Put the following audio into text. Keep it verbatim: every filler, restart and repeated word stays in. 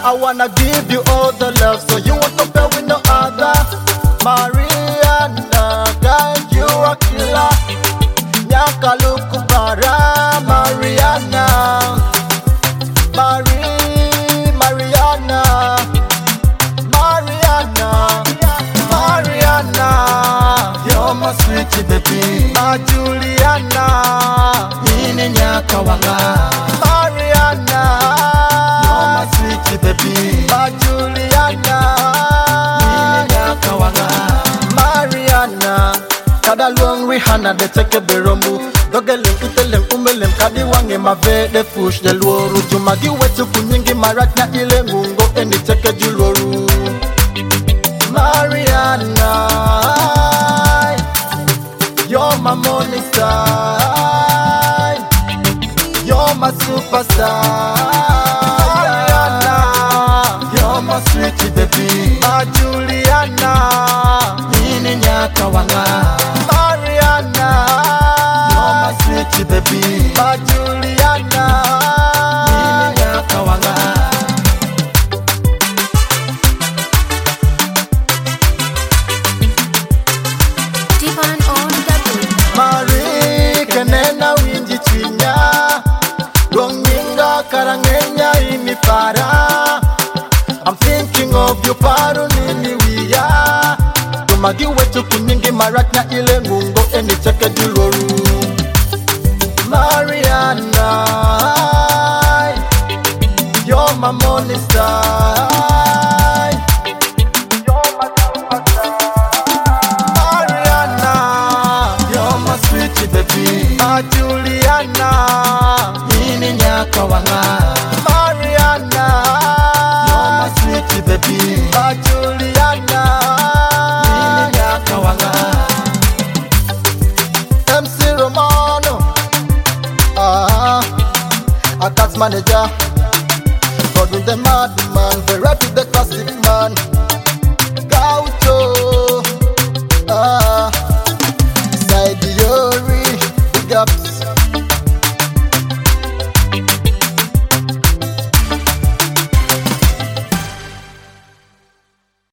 I wanna give you all the love, so you won't compare with no other. Mariana, girl, you a killer. Nyaka Lukubara, Mariana. Marie, Mariana. Mariana, Mariana. You're my sweetie baby. Ma Juliana. Nini nyaka wanga. Mariana. You're my sweetie baby. Ma Juliana. Nini nyaka wanga. Mariana. Kada luang Rihanna de teke beromu. Dogelem itelem umelem kadi wange mave de push de luoru. Jumagi wetu kunyingi maratnya ile ngungo eni teke juloru. Mariana, you're my morning star. You're my superstar. Mariana, you're my sweetie baby. Ma Juliana, nini nyaka wanga. Mariana, you're my sweetie baby. Ma Juliana, nini nyaka wanga. Marie, kenena winji chinya. Gonginga karangenya imipara. I'm thinking of you paru nini wiya. Tumagi wetu kunyingi maratnya ile ngungo eni cheke juloru. Mariana, you're my morning star. You're my superstar. Mariana, you're my sweetie baby. Ma Juliana, nini nyaka wanga. Mariana, you're my sweetie baby. Ma Juliana, nini nyaka wanga. M C Romano, ah, a tax manager. God with the madman, the rap with the